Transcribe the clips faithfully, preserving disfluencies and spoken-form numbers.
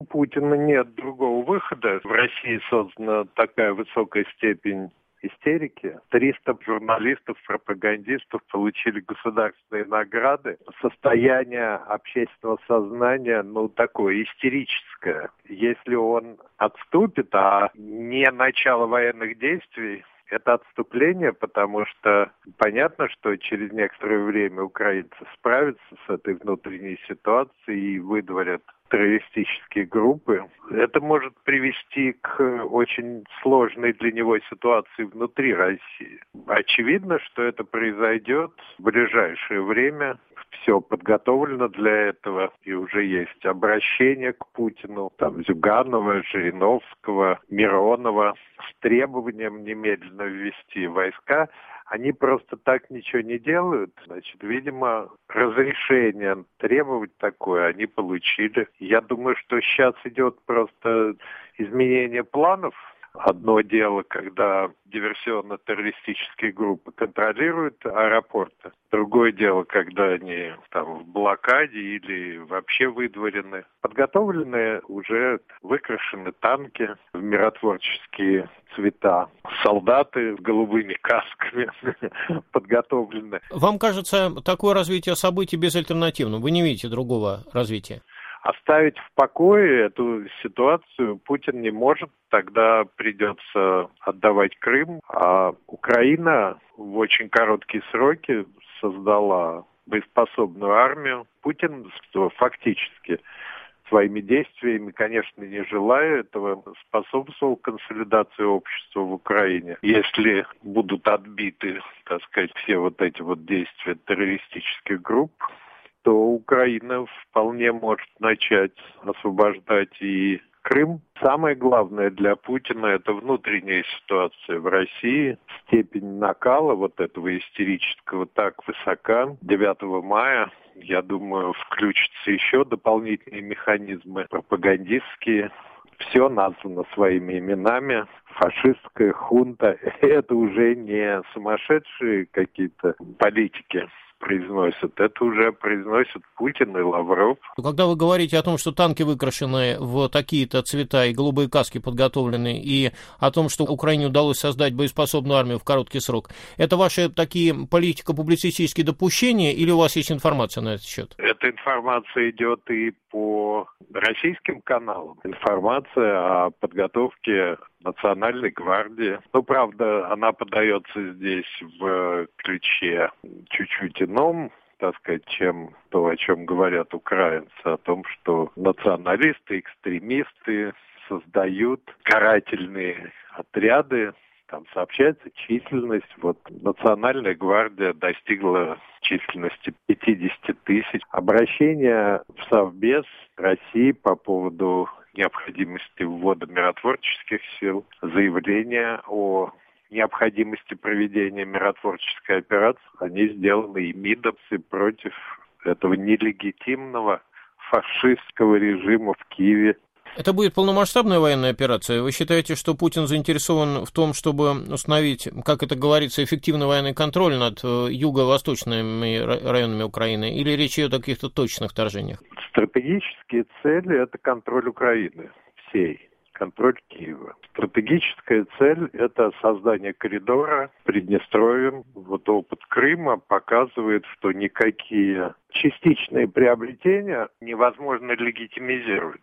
Путина нет другого выхода. В России создана такая высокая степень истерики. триста журналистов, пропагандистов получили государственные награды. Состояние общественного сознания, ну, такое истерическое. Если он отступит, а не начало военных действий, это отступление, потому что понятно, что через некоторое время украинцы справятся с этой внутренней ситуацией и выдворят террористические группы. Это может привести к очень сложной для него ситуации внутри России. Очевидно, что это произойдет в ближайшее время. Все подготовлено для этого, и уже есть обращение к Путину, там, Зюганова, Жириновского, Миронова с требованием немедленно ввести войска. Они просто так ничего не делают. Значит, видимо, разрешение требовать такое они получили. Я думаю, что сейчас идет просто изменение планов. Одно дело, когда диверсионно-террористические группы контролируют аэропорты. Другое дело, когда они там в блокаде или вообще выдворены. Подготовлены уже, выкрашены танки в миротворческие цвета. Солдаты с голубыми касками подготовлены. Вам кажется, такое развитие событий безальтернативно? Вы не видите другого развития? Оставить в покое эту ситуацию Путин не может, тогда придется отдавать Крым. А Украина в очень короткие сроки создала боеспособную армию. Путин фактически своими действиями, конечно, не желая этого, способствовал консолидации общества в Украине. Если будут отбиты, так сказать, все вот эти вот действия террористических групп, то Украина вполне может начать освобождать и Крым. Самое главное для Путина – это внутренняя ситуация в России. Степень накала вот этого истерического так высока. девятого мая, я думаю, включатся еще дополнительные механизмы пропагандистские. Все названо своими именами. Фашистская хунта – это уже не сумасшедшие какие-то политики произносят. Это уже произносят Путин и Лавров. Когда вы говорите о том, что танки выкрашены в такие-то цвета и голубые каски подготовлены, и о том, что Украине удалось создать боеспособную армию в короткий срок, это ваши такие политико-публицистические допущения или у вас есть информация на этот счет? Эта информация идет и по российским каналам. Информация о подготовке Национальной гвардии. Ну, правда, она подается здесь в ключе чуть-чуть ином, так сказать, чем то, о чем говорят украинцы, о том, что националисты, экстремисты создают карательные отряды. Там сообщается численность. Вот Национальная гвардия достигла численности пятьдесят тысяч. Обращение в Совбез России по поводу необходимости ввода миротворческих сил, заявление о необходимости проведения миротворческой операции, они сделаны и МИДом против этого нелегитимного фашистского режима в Киеве. Это будет полномасштабная военная операция? Вы считаете, что Путин заинтересован в том, чтобы установить, как это говорится, эффективный военный контроль над юго-восточными районами Украины? Или речь идет о каких-то точных вторжениях? Стратегические цели – это контроль Украины всей, контроль Киева. Стратегическая цель – это создание коридора Приднестровьем. Вот опыт Крыма показывает, что никакие частичные приобретения невозможно легитимизировать.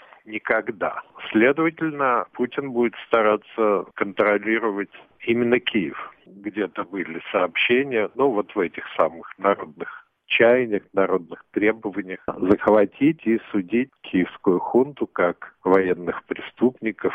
Никогда. Следовательно, Путин будет стараться контролировать именно Киев. Где-то были сообщения, ну вот в этих самых народных чаяниях, народных требованиях захватить и судить киевскую хунту как военных преступников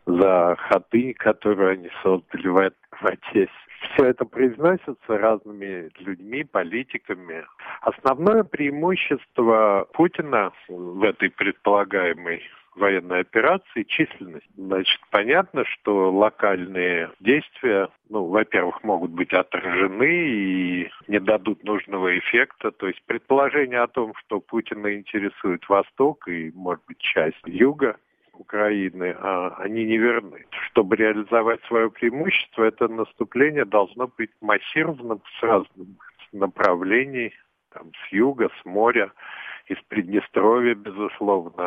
за хатынь, которую они создали в, в Одессе. Все это произносится разными людьми, политиками. Основное преимущество Путина в этой предполагаемой военной операции – численность. Значит, понятно, что локальные действия, ну, во-первых, могут быть отражены и не дадут нужного эффекта. То есть предположение о том, что Путина интересует Восток и, может быть, часть Юга Украины, а они не верны. Чтобы реализовать свое преимущество, это наступление должно быть массированным с разных направлений, там, с юга, с моря, из Приднестровья, безусловно.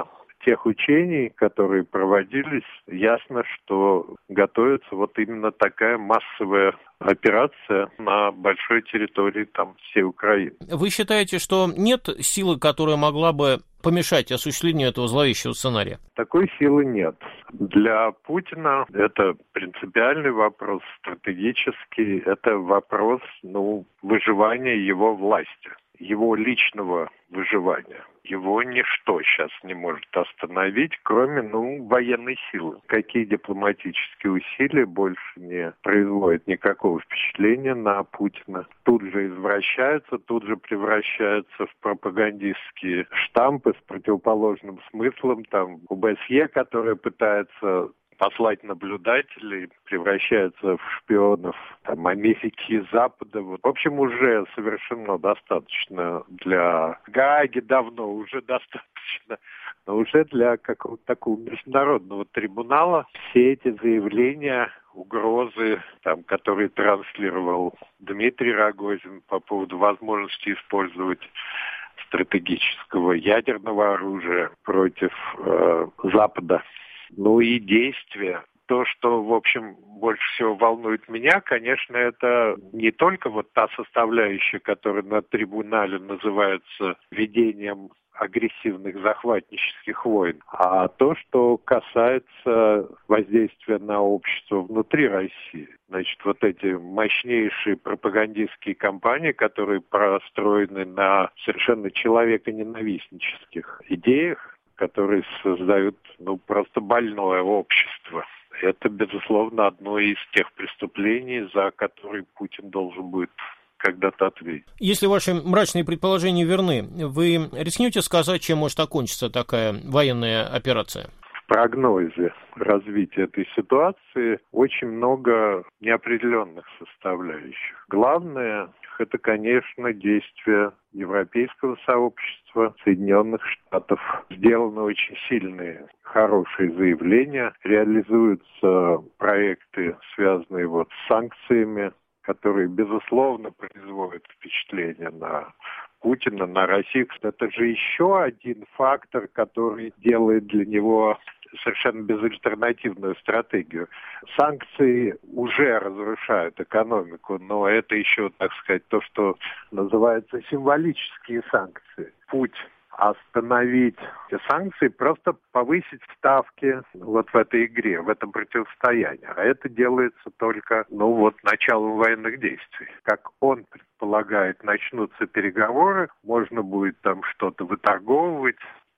тех учений, которые проводились, ясно, что готовится вот именно такая массовая операция на большой территории там всей Украины. Вы считаете, что нет силы, которая могла бы помешать осуществлению этого зловещего сценария? Такой силы нет. Для Путина это принципиальный вопрос, стратегический. Это вопрос, ну, выживания его власти, его личного выживания. Его ничто сейчас не может остановить, кроме, ну, военной силы. Какие дипломатические усилия больше не производят никакого впечатления на Путина. Тут же извращаются, тут же превращаются в пропагандистские штампы с противоположным смыслом. Там ОБСЕ, которая пытается послать наблюдателей, превращаются в шпионов там, Америки и Запада. Вот. В общем, уже совершено достаточно для Гааги давно, уже достаточно, но уже для какого-то такого международного трибунала все эти заявления, угрозы, там, которые транслировал Дмитрий Рогозин по поводу возможности использовать стратегического ядерного оружия против э, Запада. Ну и действия. То, что, в общем, больше всего волнует меня, конечно, это не только вот та составляющая, которая на трибунале называется ведением агрессивных захватнических войн, а то, что касается воздействия на общество внутри России. Значит, вот эти мощнейшие пропагандистские кампании, которые простроены на совершенно человеконенавистнических идеях, которые создают, ну, просто больное общество. Это, безусловно, одно из тех преступлений, за которые Путин должен будет когда-то ответить. Если ваши мрачные предположения верны, вы рискнете сказать, чем может окончиться такая военная операция? В прогнозе развития этой ситуации очень много неопределенных составляющих. Главное – это, конечно, действия европейского сообщества, Соединенных Штатов. Сделаны очень сильные, хорошие заявления, реализуются проекты, связанные вот с санкциями, которые, безусловно, производят впечатление на Путина, на Россию. Это же еще один фактор, который делает для него совершенно безальтернативную стратегию. Санкции уже разрушают экономику, но это еще, так сказать, то, что называется символические санкции. Путь остановить эти санкции, просто повысить ставки вот в этой игре, в этом противостоянии. А это делается только, ну вот, началом военных действий. Как он предполагает, начнутся переговоры, можно будет там что-то выторговывать.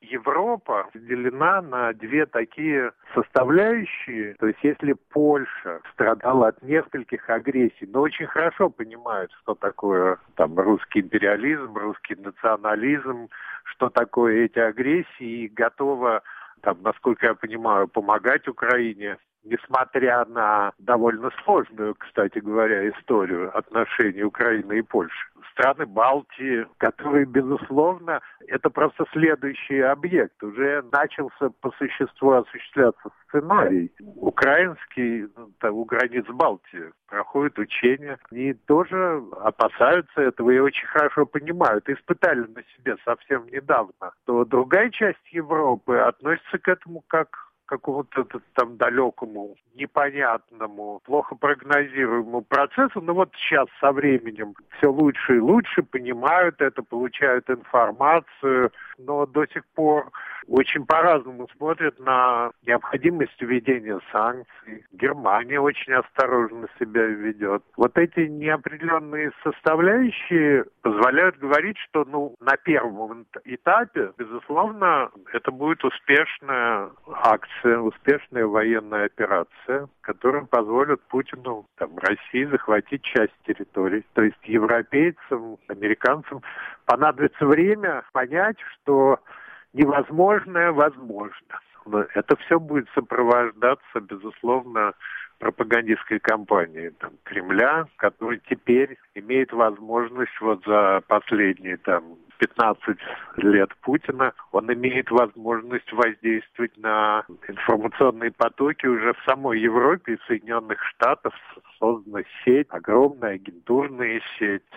Европа разделена на две такие составляющие. То есть если Польша страдала от нескольких агрессий, но очень хорошо понимает, что такое там русский империализм, русский национализм, что такое эти агрессии, и готова, там, насколько я понимаю, помогать Украине, несмотря на довольно сложную, кстати говоря, историю отношений Украины и Польши. Страны Балтии, которые, безусловно, это просто следующий объект. Уже начался по существу осуществляться сценарий. Украинский, там, у границ Балтии проходят учения. Они тоже опасаются этого и очень хорошо понимают. Испытали на себе совсем недавно, что другая часть Европы относится к этому как к какому-то там далекому, непонятному, плохо прогнозируемому процессу. Но вот сейчас со временем все лучше и лучше понимают это, получают информацию, но до сих пор очень по-разному смотрят на необходимость введения санкций. Германия очень осторожно себя ведет. Вот эти неопределенные составляющие позволяют говорить, что, ну, на первом этапе, безусловно, это будет успешная акция, успешная военная операция, которая позволит Путину, там, России захватить часть территории. То есть европейцам, американцам понадобится время понять, что невозможное возможно. Но это все будет сопровождаться, безусловно, пропагандистской кампанией там, Кремля, который теперь имеет возможность вот за последние там пятнадцать лет Путина, он имеет возможность воздействовать на информационные потоки уже в самой Европе и Соединенных Штатах. Создана сеть, огромная агентурная сеть,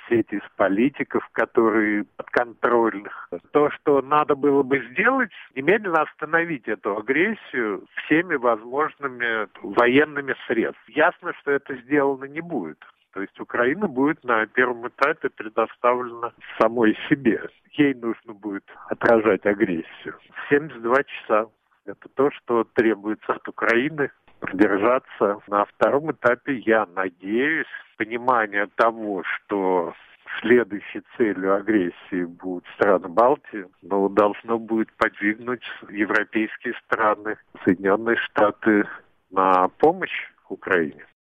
сеть из политиков, которые подконтрольных. То, что надо было бы сделать, немедленно остановить эту агрессию всеми возможными военными средствами. Ясно, что это сделано не будет. То есть Украина будет на первом этапе предоставлена самой себе. Ей нужно будет отражать агрессию. семьдесят два часа. Это то, что требуется от Украины продержаться. На втором этапе, я надеюсь, понимание того, что следующей целью агрессии будут страны Балтии, но должно будет подвигнуть европейские страны, Соединенные Штаты на помощь Украине.